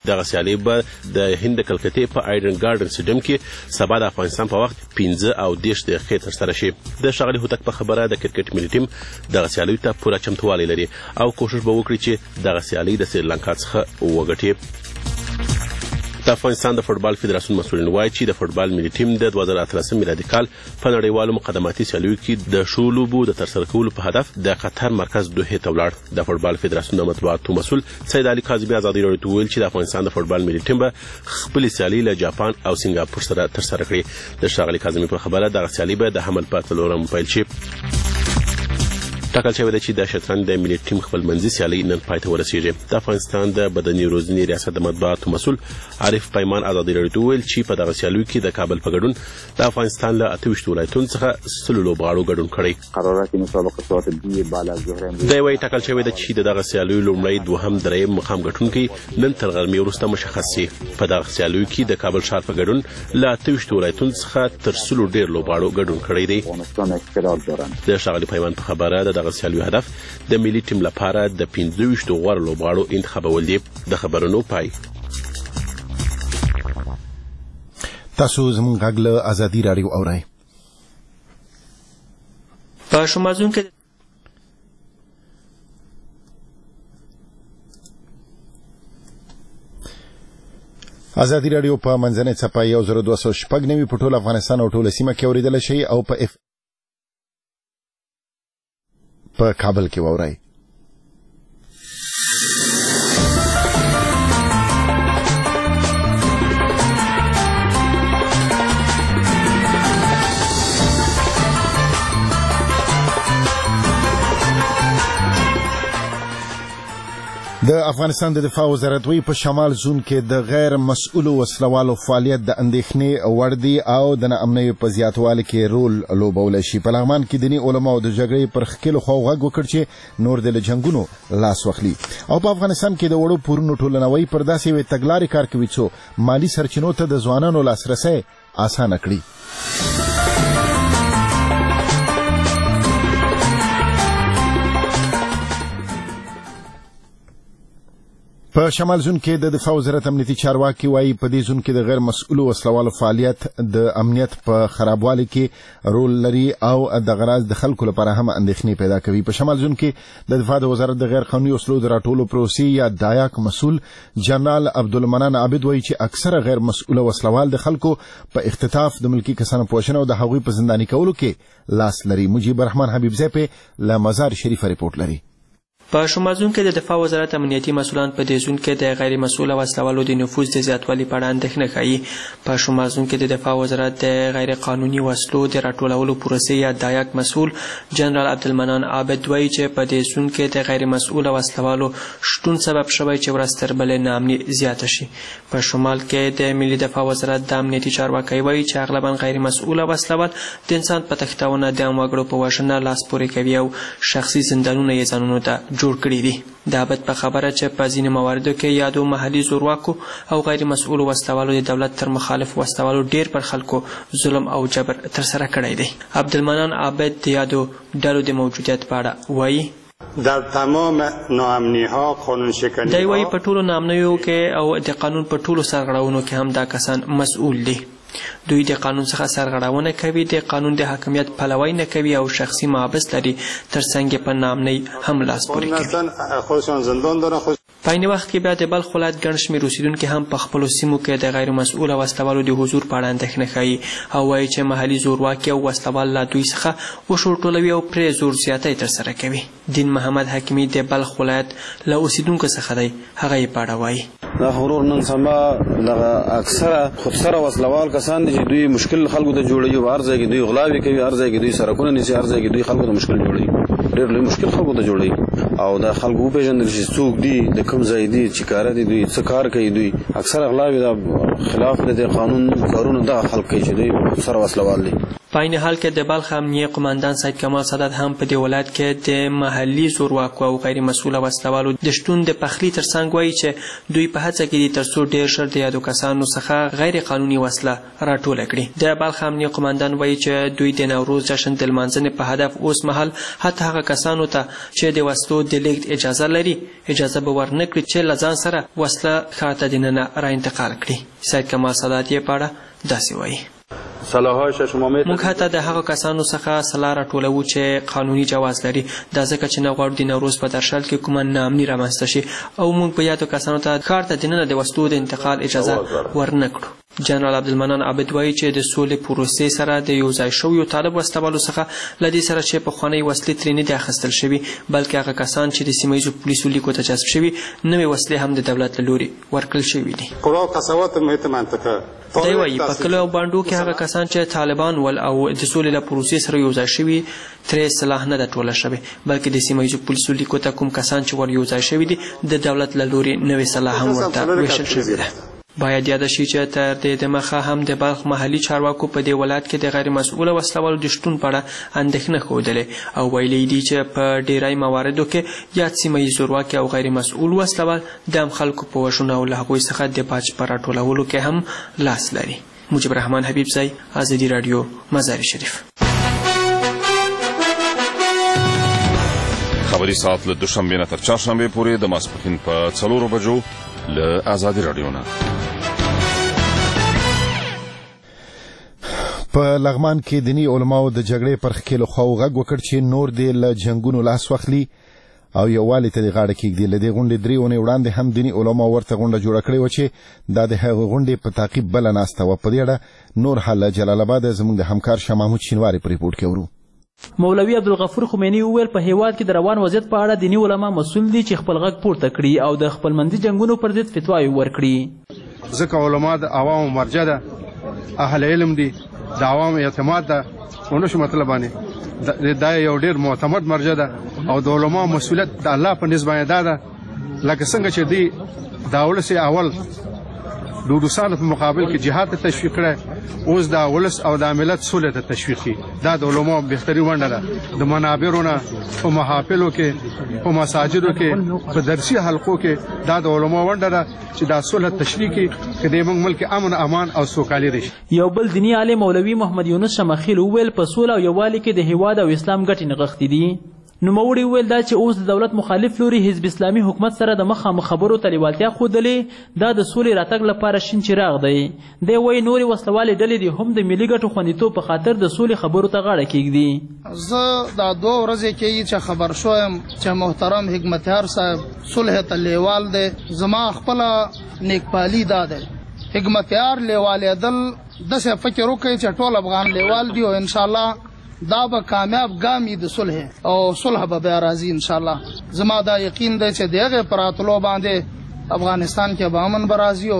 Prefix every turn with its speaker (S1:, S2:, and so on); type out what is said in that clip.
S1: دغه سیالي به د هند د کلکتې په ایډن ګارډن سټیډیم کې سبا د افغانستان په وخت 15 او 10 دقیقې ترسره شي. د ښاغلي هوتک په خبره د کرکټ ملي ټیم دغه سیالیو ته پوره چمتووالی لري او کوشش به وکړي چې دغه سیالي د سریلانکا څخه وګټي. د افغانستان د فوټبال فدراسیون مسؤلین وایي چې د فوټبال ملي ټیم د 2018 میلادي کال په نړیوالو مقدماتي سیالیو کې د ښو لوبو د ترسره کولو په هدف د قطر مرکز دوحې ته ولاړ. د فوټبال فدراسیون د مطبوعاتو مسؤل سید علي کاظمي ازادي راډیو ته وویل چې د افغانستان د فوټبال ملي ټیم به خپلې سیالۍ له جاپان او سنګاپور سره ترسره کړي. د ښاغلي کاظمي په خبره دغه سیالۍ به د حمل په 4 پیل شي. ټاکل شوې ده چې د شطرنج د ملي ټیم خپلمنځي سیالۍ نن پای ته ورسیږي. د افغانستان د بدني روزنې ریاست د مطبوعاتو مسؤل عارف پیمان ازادي راډیو ته وویل چې په دغه سیالیو کې د کابل په ګډون د افغانستان له 28 ولایتونو څخه 100 لوبغاړو ګډون کړی.
S2: قرارات مسابقه ساعت 2 بالا ظهر
S1: د وی ټاکل شوې ده چې دغه سیالیو لومړی دوهم دریم مقام ګټونکي نن تر غرمې وروسته مشخص شي. په دغه سیالیو کې د کابل ښار په ګډون له 28 ولایتونو څخه تر 100 ډیر لوبغاړو ګډون کړی دی. د ښاغلي پیمان په خبره دغه سیالیو هدف د ملي ټیم لپاره د 25 غوړ لوبغاړو انتخابول دي. د خبرونو پای.
S3: تاسو زموږ غږ له ازادي راډیو اورئ.
S4: په شمازون کې
S3: ازادي راډیو په منځنۍ څپه 1296 په ټول افغانستان او ټول سیمه کې اوریدل شي او په کابل کې واورئ. د افغانستان د دفاع وزارت وی په شمال زون کې د غیر مسؤلو وسلوالو فعالیت د اندېښنې وړ دی او د ناامنۍ په زیاتوالي کې رول لوبولی شي. په لغمان کې دیني علماو د جګړې پر ښکېلو خواو غږ وکړ چې نور د له جنګونو لاس واخلي. او په افغانستان کې د وړو پورونو ټولنوي پر داسې یوې تګلارې کار کوي څو مالي سرچینو ته د ځوانانو لاسرسی اسانه کړي. په شمال زون کې د دفاع وزارت امنیتي چارواکي وایي په دې زون کې د غیر مسؤلو وسلوالو فعالیت د امنیت په خرابوالي کې رول لري او د غراض د خلکو لپاره هم اندېښنې پیدا کوي. په شمال زون کې د دفاع وزارت د غیر قانوني وسلو د راټولو پروسې یا دایاک مسؤل جنرال عبدالمنان عابد وایي چې اکثره غیر مسؤله وسلوال د خلکو په اختطاف د ملکی کسانو په وژنه او د هغوی په زنداني کولو کې لاس لري. مجيب الرحمن حبیبزی په له مزار شریف ریپورت لري.
S4: په شمازون کې د دفاع وزارت امنیتي مسؤلان په دې زون کې د غیر مسؤله وسلوالو د نفوذ د زیاتوالي په اړه اندېښنه ښیي. په شمازون کې د دفاع وزارت د غیر قانوني وسلو د راټولولو پروسې یا دایاک مسؤل جنرال عبدالمنان عابد وایي چې په دې زون کې د غیر مسؤله وسلوالو شتون سبب شوی چې ورځ تر بلې ناامني زیاته شي. په شمال کې د ملي دفاع وزارت د امنیتي چارواکي وایي چې اغلبا غیر مسؤله وسلوال د انسان په تښتونه د عام وګړو په وژنه لاس پورې کوي او شخصي زندانونه یې ځانونو ته جوړ کړي دي. د عابد په خبره چې په ځینې مواردو کې یادو محلي زورواکو او غیر مسؤلو وسلوالو د دولت تر مخالف وسلوالو ډیر پر خلکو ظلم او جبر ترسره کړی دی. عبدالمنان عابد د یادو ډلو د موجودیت په اړه وایي
S5: در تمام ناامنی‌ها قانون شکنی
S4: دی وایي په ټولو ناامنیو کې او د قانون په ټولو سرغړونو کې هم دا کسان مسؤل دي. دوی د قانون څخه سرغړونه کوي، د قانون د حاکمیت پلوي نه کوي او شخصي محابس لري، ترڅنګ په ناامنۍ هم لاس پورې کوي. په عین وخت کې بیا د بلخ ولایت ګڼ شمېر اوسېدونکي هم په خپلو سیمو کې د غیر مسؤله وسلوالو د حضور په اړه اندېښنه ښیي او وایي چې محلي زورواکي او وسلوال له دوی څخه وشورټولوي او پرې زور زیاتی ترسره کوي. دین محمد حکیمي د بلخ ولایت له اوسېدونکو څخه دی، هغه یې په اړه وایي
S6: دا غرور نن سبا دغه اکثره خودسره وسلوال کسان دي چې دوی مشکل خلکو ته جوړوي او هر ځای کې دوی غلاوي کوي، هر ځای کې دوی سرکونه نیسي، هر ځای کې دوی خلکو ته مشکل جوړوي، ډېر لوی مشکل خلکو ته جوړوي او دا خلکو وپېژندل چې څوک دي، د کوم ځای دي، چې کاره دي، دوی څه کار کوي. دوی اکثره غلاوي دا خلاف د قانون کارونه دغه خلک کوي چې دوی خودسره وسلوال دي.
S4: په عین حال کې د بلخ امنیه قماندان سید کمال سادات هم په دې ولایت کې د محلي زورواکو او غیر مسؤله وسلوالو د شتون د پخلي ترڅنګ وایي چې دوی په هڅه کې دي ترڅو ډېر ژر د یادو کسانو څخه غیر قانوني وسله راټوله کړي. د بلخ امنیه قماندان وایي چې دوی د نوروز جشن د لمانځنې په هدف اوس مهال حتی هغه کسانو ته چې د وسلو د لیږد اجازه لري، اجازه به ورنکړي چې له ځان سره وسله ښار ته دننه را انتقال کړي. سید کمال سادات یې په اړه داسې وایي: موږ حتی د هغه کسانو څخه سلاح راټولوو چې قانوني جواز لري، دا ځکه چې نه غواړو د نوروز په درشل کې کومه ناامني رامنځته شي او موږ په یادو کسانو ته ښار ته دننه د وسلو د انتقال اجازه ورنه کړو. جنرال عبدالمنان عابد وایي چې د سولې پروسې سره د یو ځای شویو طالب وسلوالو څخه له دې سره چې پخوانۍ وسلې ترې نه دي اخیستل شوي، بلکې هغه کسان چې د سیمه ییزو پولیسو لیکو ته جذب شوي نوې وسلې هم د دولت له لوري ورکړل شوي دي. دی وایي په کلیو او بانډو کې هغه کسان چې طالبان ول او د سولې له پروسې سره یو ځای شوي ترې سلاح نه ده ټوله شوې، بلکې د سیمه ییزو پولیسو لیکو ته کوم کسان چې ور یو ځای شوي دي د دولت له لوري نوې سلاح هم ورته ویشل شوې ده. باید یاد شي چې تر دې دمخه هم د بلخ محلي چارواکو په دې ولایت کې د غیر مسؤله وسلوالو د شتون په اړه اندېښنه ښودلې او ویلي دي چې په ډیری مواردو کې یاد سیمه ییز زورواکي او غیر مسؤل وسلوال د عام خلکو په وژنو او له هغوی څخه د باج په راټولولو کې هم لاس لري. مجيب الرحمن حبیب زئی، آزادی رادیو، مزار شریف.
S7: خبری ساعت له دوشنبه نه تر چهارشنبه پورې د ماسپښین په 4 بجو له آزادی رادیو نه.
S3: په لغمان کې دینی علماو د جګړې پر خکېلو خواو غږ وکړ چې نور دې له جنگونو لاس واخلي او یووالي ته د غاړه کېږدي. له دې غونډې 3 اونۍ وړاندې هم دینی علماو ورته غونډه جوړه کړې وه چې دا د هغې غونډې په تعقیب بله ناسته وه. په دې اړه نور حال جلال آباد زموږ د همکار شاه محمود شینواري په ریپورټ کې ورو.
S8: مولوي عبدالغفور خمینی وویل په هیواد کې د روان وضعیت په اړه دینی علما مسؤل دي چې خپل غږ پورته کړي او د خپلمنځي جنګونو پر ضد فتواوې ورکړي.
S9: ځکه علما د عوامو مرجع ده، اهل علم دي، د عوامو اعتماد ده، ونشو مطلب باندې دا یو ډیر معتمد مرجع ده او د علما مسؤلیت د الله په نسبت باندې ده لکه څنګه چې دی د ولس اول د روسانو په مقابل کې جهاد ته تشویق کړي، اوس د ولس او د ملت صلح ته تشویق کړي. دا د علماء بهتري ونډه ده. د منابرونو په محافلو کې، په مساجدو کې، په درسي حلقو کې دا د علماء ونډه ده چې دا صلح تشریح کړي چې د موږ ملک امن امان او سوکالي راشي.
S8: یو بل دینی عالم مولوي محمد یونس شمخیل وویل په سوله او یووالي کې د هیواد او اسلام ګټې نغښتې دي. نوموړي وویل دا چې اوس د دولت مخالف لوري حزب اسلامي حکومت سره د مخامخ خبرو ته لیوالتیا ښودلې، دا د سولې راتګ لپاره شین چراغ دی. دی وایي نورې وسلوالې ډلې دي هم د ملي ګټو خوندیتوب په خاطر د سولې خبرو ته غاړه کېږدي.
S10: زه دا 2 ورځې کې چې خبر شوم چې محترم حکمتیار صاحب صلح ته لیوال دی، زما خپله نیکپالي دا دی. حکمتیار لیوالېدل داسې فکر وکړئ چې ټول افغان لیوال دي او انشاءالله دا به کامیاب ګامي د صلح او صلح به بیا راځي انشاءالله. زما دا یقین دی چې د هغې په راتلو باندې افغانستان کې به امن به راځي.